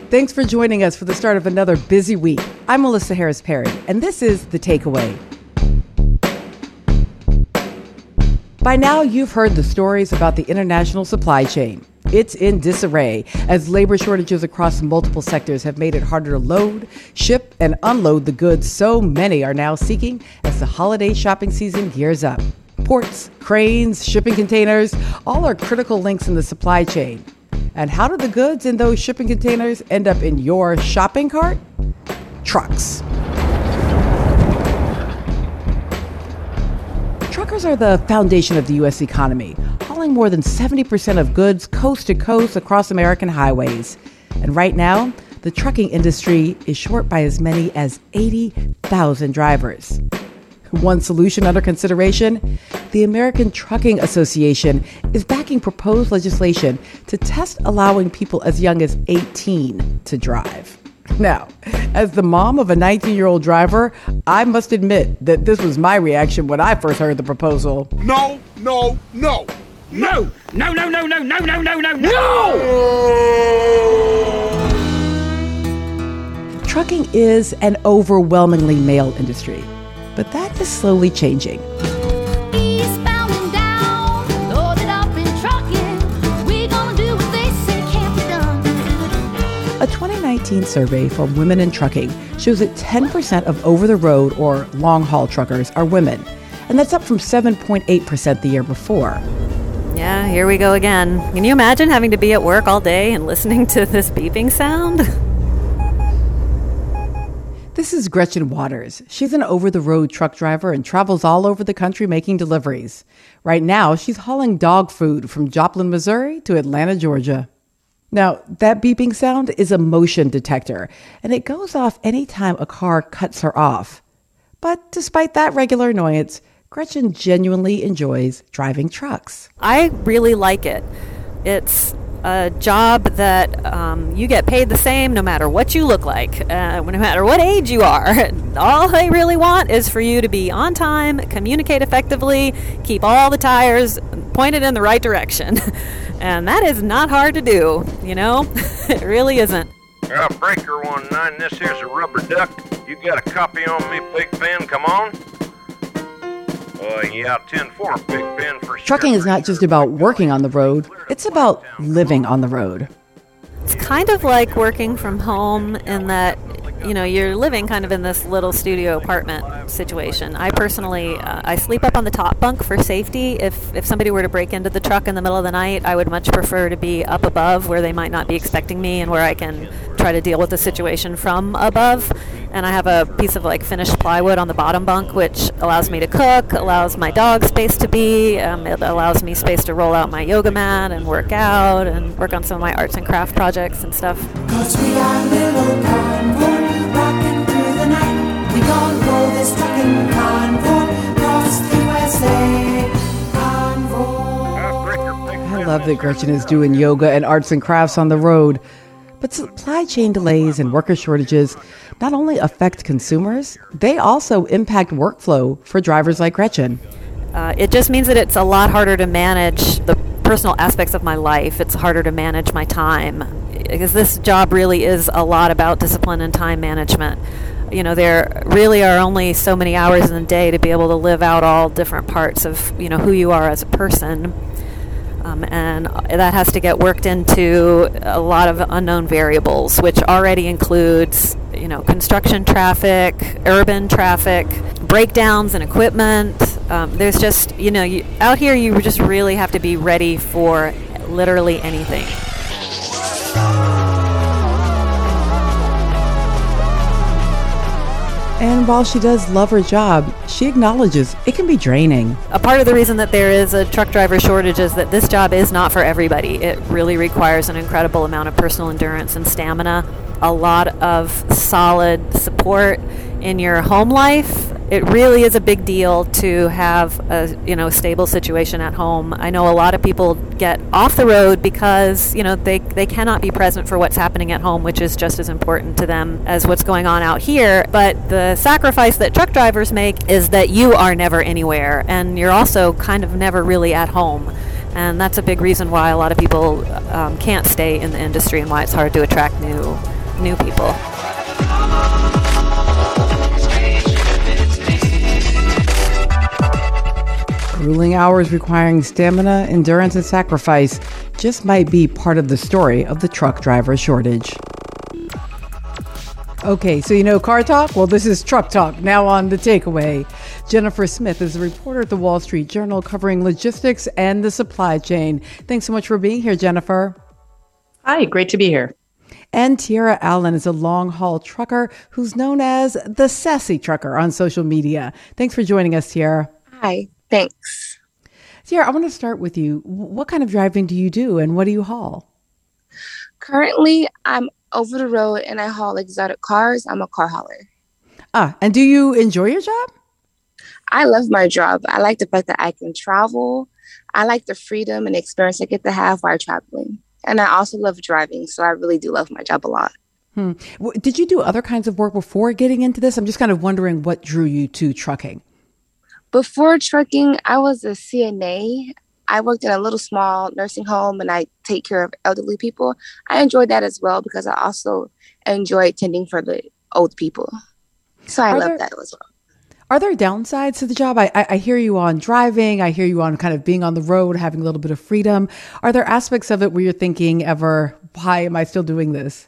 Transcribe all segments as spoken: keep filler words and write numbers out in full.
Thanks for joining us for the start of another busy week. I'm Melissa Harris Perry, and this is The Takeaway. By now, you've heard the stories about the international supply chain. It's in disarray as labor shortages across multiple sectors have made it harder to load, ship, and unload the goods so many are now seeking as the holiday shopping season gears up. Ports, cranes, shipping containers, all are critical links in the supply chain. And how do the goods in those shipping containers end up in your shopping cart? Trucks. Truckers are the foundation of the U S economy, hauling more than seventy percent of goods coast to coast across American highways. And right now, the trucking industry is short by as many as eighty thousand drivers. One solution under consideration, the American Trucking Association is backing proposed legislation to test allowing people as young as eighteen to drive. Now, as the mom of a nineteen-year-old driver, I must admit that this was my reaction when I first heard the proposal. No, no, no, no, no, no, no, no, no, no, no, no, no! Trucking is an overwhelmingly male industry, but that is slowly changing. Eastbound and down, loaded up in trucking. We gonna do what they say can't be done. A twenty nineteen survey from Women in Trucking shows that ten percent of over-the-road or long-haul truckers are women, and that's up from seven point eight percent the year before. Yeah, here we go again. Can you imagine having to be at work all day and listening to this beeping sound? This is Gretchen Waters. She's an over-the-road truck driver and travels all over the country making deliveries. Right now, she's hauling dog food from Joplin, Missouri to Atlanta, Georgia. Now, that beeping sound is a motion detector, and it goes off anytime a car cuts her off. But despite that regular annoyance, Gretchen genuinely enjoys driving trucks. I really like it. It's a job that um, you get paid the same no matter what you look like, uh, no matter what age you are. All they really want is for you to be on time, communicate effectively, keep all the tires pointed in the right direction. And that is not hard to do, you know? It really isn't. Uh, breaker one nine, this here's a rubber duck. You got a copy on me, Big Ben? Come on. Uh, yeah, ten four, Big Ben for sure. Trucking is not just about working on the road, it's about living on the road. It's kind of like working from home in that, you know, you're living kind of in this little studio apartment situation. I personally, uh, I sleep up on the top bunk for safety. If if somebody were to break into the truck in the middle of the night, I would much prefer to be up above where they might not be expecting me and where I can try to deal with the situation from above. And I have a piece of like finished plywood on the bottom bunk, which allows me to cook, allows my dog space to be, um, it allows me space to roll out my yoga mat and work out and work on some of my arts and craft projects and stuff. 'Cause we got a little convoy rocking through the night. We gonna roll this trucking convoy across the U S A. Convoy. I love that Gretchen is doing yoga and arts and crafts on the road. But supply chain delays and worker shortages not only affect consumers, they also impact workflow for drivers like Gretchen. Uh, it just means that it's a lot harder to manage the personal aspects of my life. It's harder to manage my time because this job really is a lot about discipline and time management. You know, there really are only so many hours in the day to be able to live out all different parts of, you know, who you are as a person. Um, and that has to get worked into a lot of unknown variables, which already includes, you know, construction traffic, urban traffic, breakdowns in equipment. Um, there's just, you know, you, out here you just really have to be ready for literally anything. And while she does love her job, she acknowledges it can be draining. A part of the reason that there is a truck driver shortage is that this job is not for everybody. It really requires an incredible amount of personal endurance and stamina, a lot of solid support in your home life. It really is a big deal to have a, you know, stable situation at home. I know a lot of people get off the road because, you know, they, they cannot be present for what's happening at home, which is just as important to them as what's going on out here. But the sacrifice that truck drivers make is that you are never anywhere, and you're also kind of never really at home. And that's a big reason why a lot of people um, can't stay in the industry and why it's hard to attract new new people. Grueling hours requiring stamina, endurance, and sacrifice just might be part of the story of the truck driver shortage. Okay, so you know car talk? Well, this is truck talk. Now on The Takeaway. Jennifer Smith is a reporter at the Wall Street Journal covering logistics and the supply chain. Thanks so much for being here, Jennifer. Hi, great to be here. And Tiara Allen is a long-haul trucker who's known as the Sassy Trucker on social media. Thanks for joining us, Tiara. Hi, thanks. Tiara, I want to start with you. What kind of driving do you do and what do you haul? Currently, I'm over the road and I haul exotic cars. I'm a car hauler. Ah, and do you enjoy your job? I love my job. I like the fact that I can travel. I like the freedom and experience I get to have while traveling. And I also love driving, so I really do love my job a lot. Hmm. Did you do other kinds of work before getting into this? I'm just kind of wondering what drew you to trucking. Before trucking, I was a C N A. I worked in a little small nursing home and I take care of elderly people. I enjoyed that as well because I also enjoy tending for the old people. So I Are love there, that as well. Are there downsides to the job? I, I, I hear you on driving. I hear you on kind of being on the road, having a little bit of freedom. Are there aspects of it where you're thinking ever, why am I still doing this?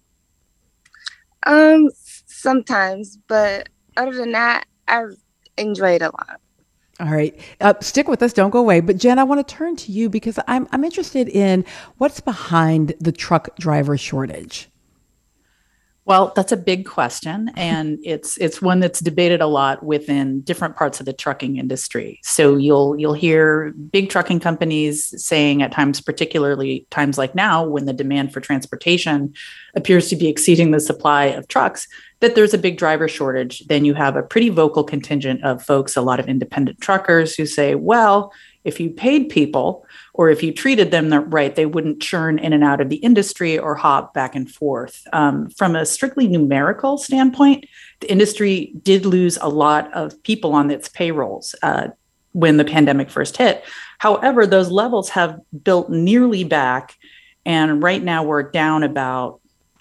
Um, sometimes, but other than that, I enjoy it a lot. All right. Uh, stick with us. Don't go away. But Jen, I want to turn to you because I'm I'm interested in what's behind the truck driver shortage. Well, that's a big question, and it's it's one that's debated a lot within different parts of the trucking industry. So you'll you'll hear big trucking companies saying at times, particularly times like now, when the demand for transportation appears to be exceeding the supply of trucks, that there's a big driver shortage. Then you have a pretty vocal contingent of folks, a lot of independent truckers who say, well, if you paid people or if you treated them right, they wouldn't churn in and out of the industry or hop back and forth. Um, from a strictly numerical standpoint, the industry did lose a lot of people on its payrolls uh, when the pandemic first hit. However, those levels have built nearly back. And right now we're down about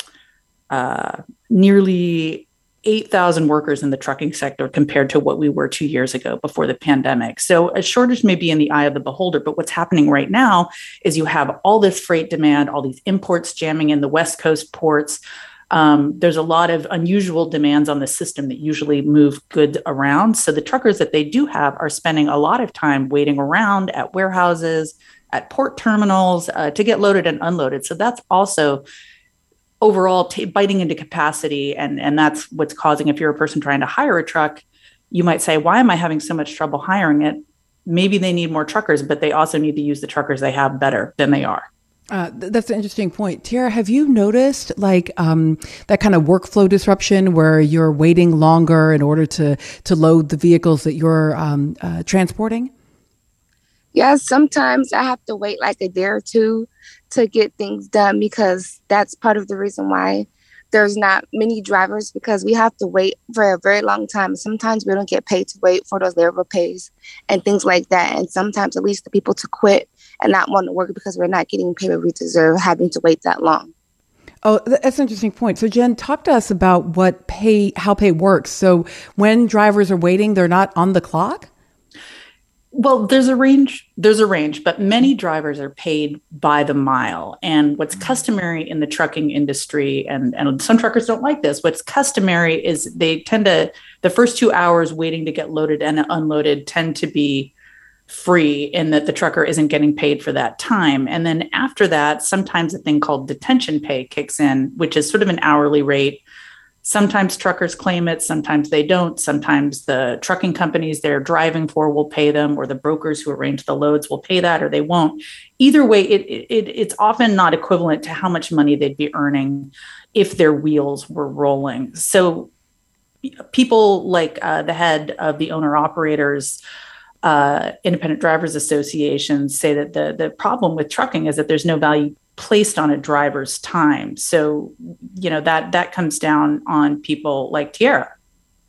uh, nearly eight thousand workers in the trucking sector compared to what we were two years ago before the pandemic. So a shortage may be in the eye of the beholder, but what's happening right now is you have all this freight demand, all these imports jamming in the West Coast ports. Um, there's a lot of unusual demands on the system that usually move goods around. So the truckers that they do have are spending a lot of time waiting around at warehouses, at port terminals uh, to get loaded and unloaded. So that's also overall t- biting into capacity. And, and that's what's causing, if you're a person trying to hire a truck, you might say, why am I having so much trouble hiring it? Maybe they need more truckers, but they also need to use the truckers they have better than they are. Uh, th- that's an interesting point. Tiara, have you noticed like um, that kind of workflow disruption where you're waiting longer in order to, to load the vehicles that you're um, uh, transporting? Yeah, sometimes I have to wait like a day or two to get things done because that's part of the reason why there's not many drivers, because we have to wait for a very long time. Sometimes we don't get paid to wait for those labor pays and things like that. And sometimes it leads to people to quit and not want to work because we're not getting paid what we deserve, having to wait that long. Oh, that's an interesting point. So Jen, talk to us about what pay, how pay works. So when drivers are waiting, they're not on the clock? Well, there's a range, there's a range, but many drivers are paid by the mile. And what's customary in the trucking industry, and, and some truckers don't like this, what's customary is they tend to, the first two hours waiting to get loaded and unloaded tend to be free in that the trucker isn't getting paid for that time. And then after that, sometimes a thing called detention pay kicks in, which is sort of an hourly rate. Sometimes truckers claim it, sometimes they don't. Sometimes the trucking companies they're driving for will pay them, or the brokers who arrange the loads will pay that, or they won't. Either way, it, it it's often not equivalent to how much money they'd be earning if their wheels were rolling. So people like uh, the head of the owner-operators uh, Independent Drivers Association say that the, the problem with trucking is that there's no value placed on a driver's time. So, you know, that that comes down on people like Tiara.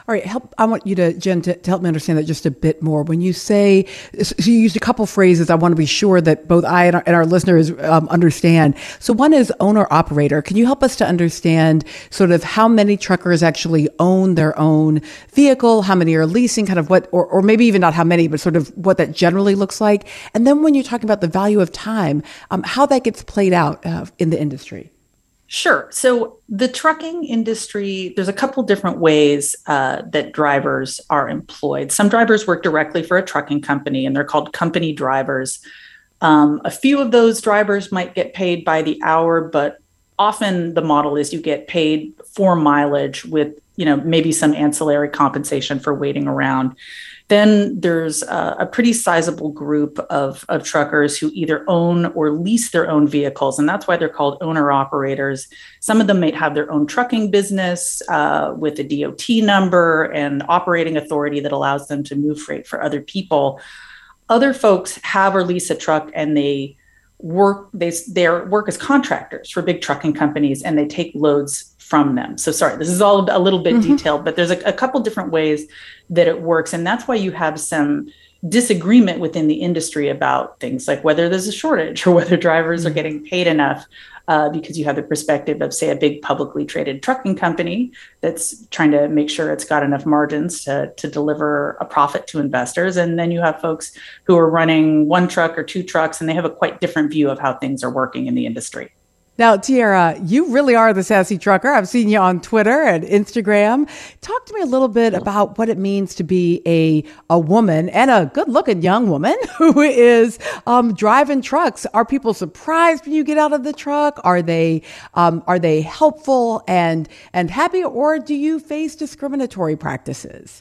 All right, help. I want you to, Jen, to, to help me understand that just a bit more. When you say, so you used a couple phrases, I want to be sure that both I and our, and our listeners um, understand. So one is owner operator. Can you help us to understand sort of how many truckers actually own their own vehicle, how many are leasing, kind of what, or, or maybe even not how many, but sort of what that generally looks like? And then when you're talking about the value of time, um, how that gets played out uh, in the industry. Sure. So the trucking industry, there's a couple different ways uh, that drivers are employed. Some drivers work directly for a trucking company, and they're called company drivers. Um, a few of those drivers might get paid by the hour, but often the model is you get paid for mileage with, you know, maybe some ancillary compensation for waiting around. Then there's a, a pretty sizable group of, of truckers who either own or lease their own vehicles, and that's why they're called owner operators. Some of them might have their own trucking business uh, with a D O T number and operating authority that allows them to move freight for other people. Other folks have or lease a truck, and they work they they work as contractors for big trucking companies, and they take loads from them. So sorry, this is all a little bit mm-hmm. detailed, but there's a, a couple different ways that it works. And that's why you have some disagreement within the industry about things like whether there's a shortage or whether drivers mm-hmm. are getting paid enough, uh, because you have the perspective of, say, a big publicly traded trucking company that's trying to make sure it's got enough margins to, to deliver a profit to investors. And then you have folks who are running one truck or two trucks, and they have a quite different view of how things are working in the industry. Now, Tiara, you really are the sassy trucker. I've seen you on Twitter and Instagram. Talk to me a little bit about what it means to be a a woman and a good-looking young woman who is um, driving trucks. Are people surprised when you get out of the truck? Are they um, are they helpful and and happy, or do you face discriminatory practices?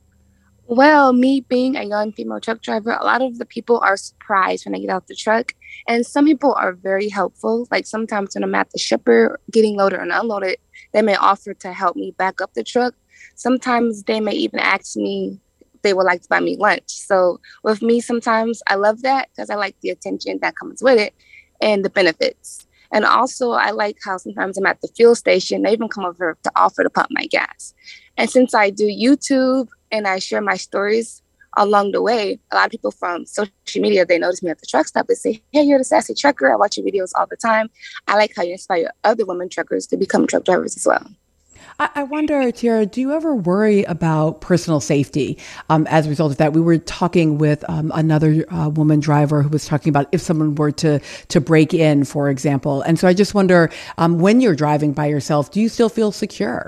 Well, me being a young female truck driver, a lot of the people are surprised when I get out the truck. And some people are very helpful. Like sometimes when I'm at the shipper getting loaded and unloaded, they may offer to help me back up the truck. Sometimes they may even ask me if they would like to buy me lunch. So with me, sometimes I love that because I like the attention that comes with it and the benefits. And also I like how sometimes I'm at the fuel station, they even come over to offer to pump my gas. And since I do YouTube and I share my stories along the way, a lot of people from social media, they notice me at the truck stop. They say, hey, you're the sassy trucker. I watch your videos all the time. I like how you inspire other women truckers to become truck drivers as well. I, I wonder, Tiara, do you ever worry about personal safety um, as a result of that? We were talking with um, another uh, woman driver who was talking about if someone were to to break in, for example. And so I just wonder, um, when you're driving by yourself, do you still feel secure?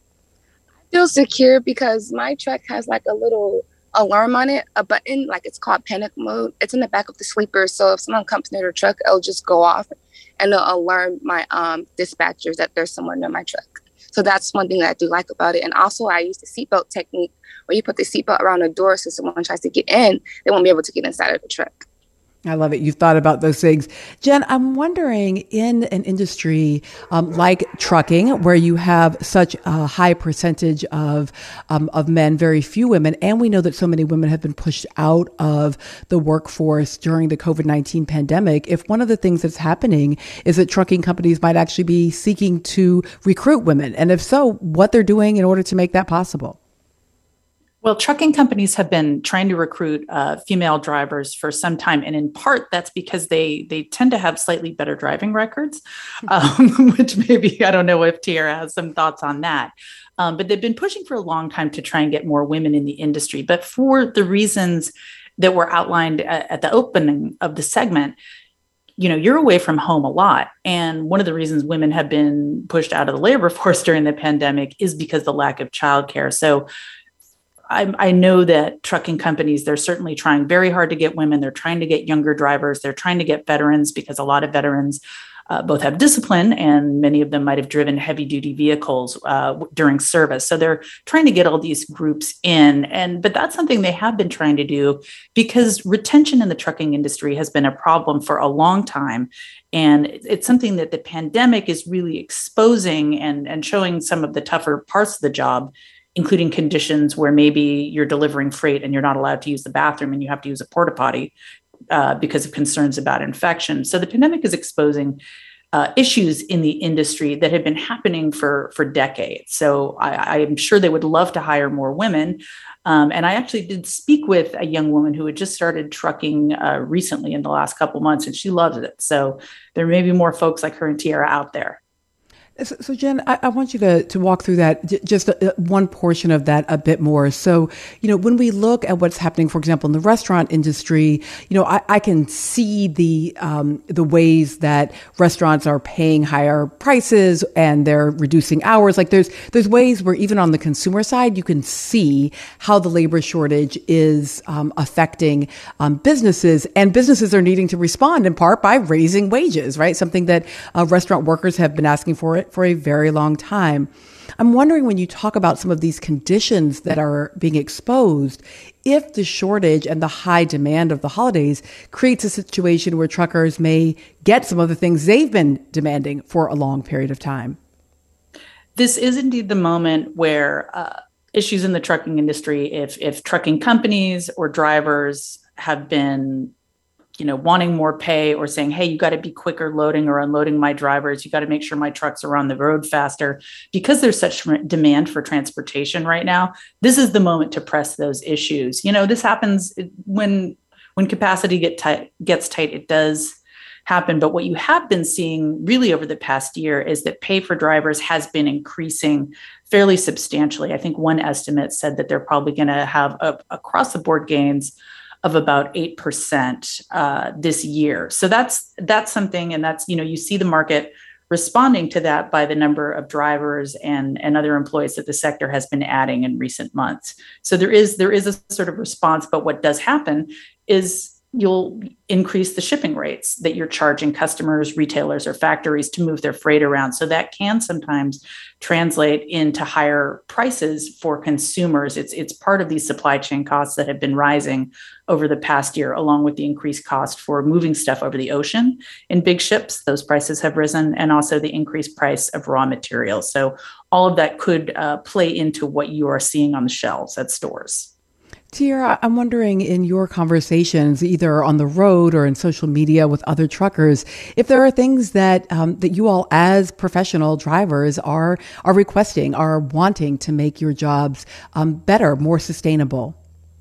I feel secure because my truck has like a little alarm on it, a button, like it's called panic mode. It's in the back of the sleeper. So if someone comes near the truck, it'll just go off and it'll alarm my um, dispatchers that there's someone near my truck. So that's one thing that I do like about it. And also I use the seatbelt technique where you put the seatbelt around the door so someone tries to get in, they won't be able to get inside of the truck. I love it. You've thought about those things. Jen, I'm wondering, in an industry um, like trucking, where you have such a high percentage of um, of men, very few women, and we know that so many women have been pushed out of the workforce during the COVID nineteen pandemic, if one of the things that's happening is that trucking companies might actually be seeking to recruit women, and if so, what they're doing in order to make that possible? Well, trucking companies have been trying to recruit uh, female drivers for some time. And in part, that's because they they tend to have slightly better driving records, um, which maybe, I don't know if Tiara has some thoughts on that. Um, but they've been pushing for a long time to try and get more women in the industry. But for the reasons that were outlined at, at the opening of the segment, you know, you're away from home a lot. And one of the reasons women have been pushed out of the labor force during the pandemic is because of the lack of childcare. So I, I know that trucking companies, they're certainly trying very hard to get women. They're trying to get younger drivers. They're trying to get veterans because a lot of veterans uh, both have discipline and many of them might have driven heavy duty vehicles uh, during service. So they're trying to get all these groups in. And but that's something they have been trying to do because retention in the trucking industry has been a problem for a long time. And it's something that the pandemic is really exposing and, and showing some of the tougher parts of the job, including conditions where maybe you're delivering freight and you're not allowed to use the bathroom and you have to use a porta potty uh, because of concerns about infection. So the pandemic is exposing uh, issues in the industry that have been happening for, for decades. So I, I'm sure they would love to hire more women. Um, and I actually did speak with a young woman who had just started trucking uh, recently in the last couple months, and she loves it. So there may be more folks like her and Tiara out there. So, so Jen, I, I want you to, to walk through that, j- just a, one portion of that a bit more. So, you know, when we look at what's happening, for example, in the restaurant industry, you know, I, I can see the um, the ways that restaurants are paying higher prices and they're reducing hours. Like there's there's ways where even on the consumer side, you can see how the labor shortage is um, affecting um, businesses, and businesses are needing to respond in part by raising wages, right? Something that uh, restaurant workers have been asking for it for a very long time. I'm wondering, when you talk about some of these conditions that are being exposed, if the shortage and the high demand of the holidays creates a situation where truckers may get some of the things they've been demanding for a long period of time. This is indeed the moment where uh, issues in the trucking industry, if if trucking companies or drivers have been you know, wanting more pay or saying, hey, you got to be quicker loading or unloading my drivers. You got to make sure my trucks are on the road faster. Because there's such demand for transportation right now, this is the moment to press those issues. You know, this happens when when capacity get tight, gets tight, it does happen. But what you have been seeing really over the past year is that pay for drivers has been increasing fairly substantially. I think one estimate said that they're probably going to have a, across the board gains of about eight percent uh, this year. So that's that's something, and that's, you know, you see the market responding to that by the number of drivers and, and other employees that the sector has been adding in recent months. So there is there is a sort of response, but what does happen is you'll increase the shipping rates that you're charging customers, retailers, or factories to move their freight around. So that can sometimes translate into higher prices for consumers. It's it's part of these supply chain costs that have been rising over the past year, along with the increased cost for moving stuff over the ocean in big ships. Those prices have risen, and also the increased price of raw materials. So all of that could uh, play into what you are seeing on the shelves at stores. Tiara, I'm wondering, in your conversations, either on the road or in social media with other truckers, if there are things that um, that you all as professional drivers are are requesting, are wanting to make your jobs um, better, more sustainable.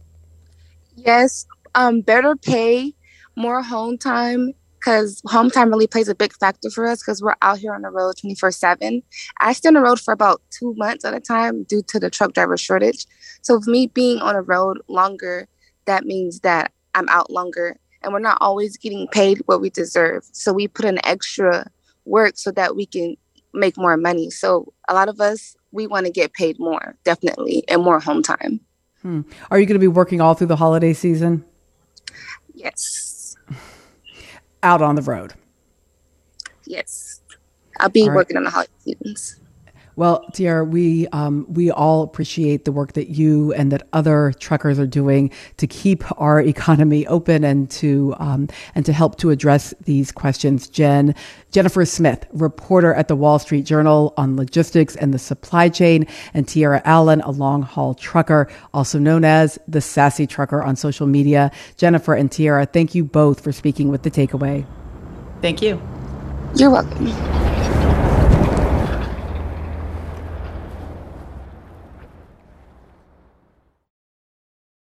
Yes, um, better pay, more home time, because home time really plays a big factor for us because we're out here on the road twenty-four seven. I stay on the road for about two months at a time due to the truck driver shortage. So with me being on the road longer, that means that I'm out longer, and we're not always getting paid what we deserve. So we put in extra work so that we can make more money. So a lot of us, we want to get paid more, definitely, and more home time. Hmm. Are you going to be working all through the holiday season? Yes. Out on the road? Yes. I'll be right. working on the holiday seasons. Well, Tiara, we um, we all appreciate the work that you and that other truckers are doing to keep our economy open and to um, and to help to address these questions. Jen, Jennifer Smith, reporter at the Wall Street Journal on logistics and the supply chain, and Tiara Allen, a long haul trucker, also known as the Sassy Trucker on social media. Jennifer and Tiara, thank you both for speaking with The Takeaway. Thank you. You're welcome.